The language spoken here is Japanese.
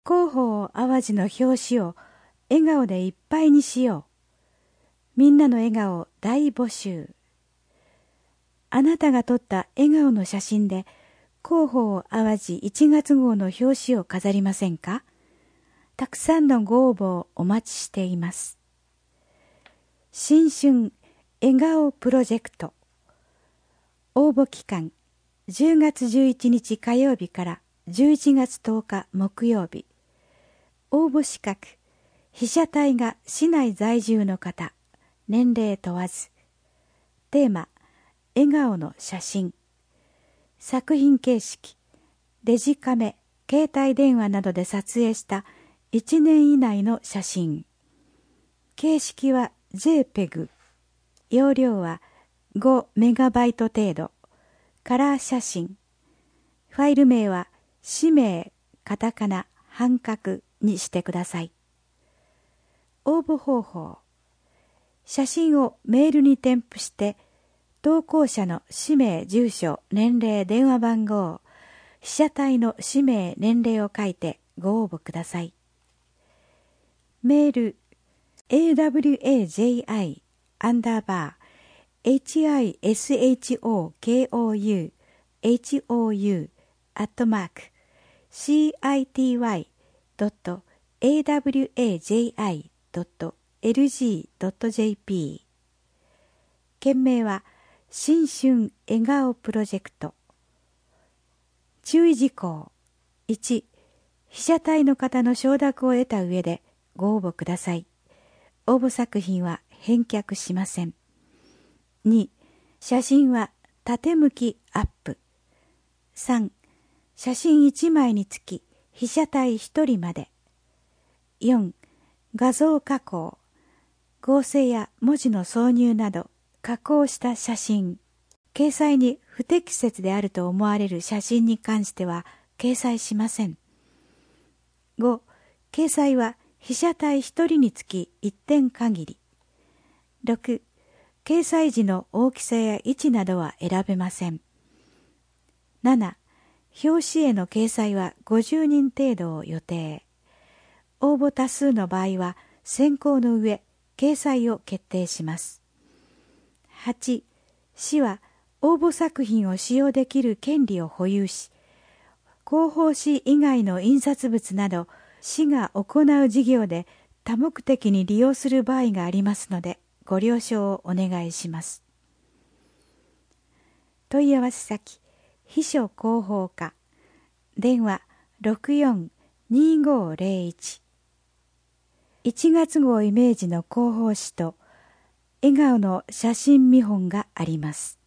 広報淡路の表紙を笑顔でいっぱいにしよう。みんなの笑顔大募集。あなたが撮った笑顔の写真で広報淡路1月号の表紙を飾りませんか？たくさんのご応募をお待ちしています。新春笑顔プロジェクト。応募期間10月11日火曜日から11月10日木曜日。応募資格、被写体が市内在住の方、年齢問わず。テーマ、笑顔の写真。作品形式、デジカメ、携帯電話などで撮影した1年以内の写真。形式は JPEG、容量は5メガバイト程度、カラー写真。ファイル名は氏名、カタカナ、半角にしてください。応募方法。写真をメールに添付して、投稿者の氏名、住所、年齢、電話番号、被写体の氏名、年齢を書いてご応募ください。メール、awaji_hou_city@awaji.lg.jp。 件名は新春笑顔プロジェクト。注意事項。1、被写体の方の承諾を得た上でご応募ください。応募作品は返却しません。2、写真は縦向きアップ。3、写真1枚につき被写体1人まで。4、画像加工。合成や文字の挿入など加工した写真。掲載に不適切であると思われる写真に関しては掲載しません。5、掲載は被写体1人につき1点限り。6、掲載時の大きさや位置などは選べません。7、表紙への掲載は50人程度を予定。応募多数の場合は選考の上、掲載を決定します。8、市は応募作品を使用できる権利を保有し、広報誌以外の印刷物など市が行う事業で多目的に利用する場合がありますのでご了承をお願いします。問い合わせ先、秘書広報課、電話64-2501。1月号イメージの広報誌と笑顔の写真見本があります。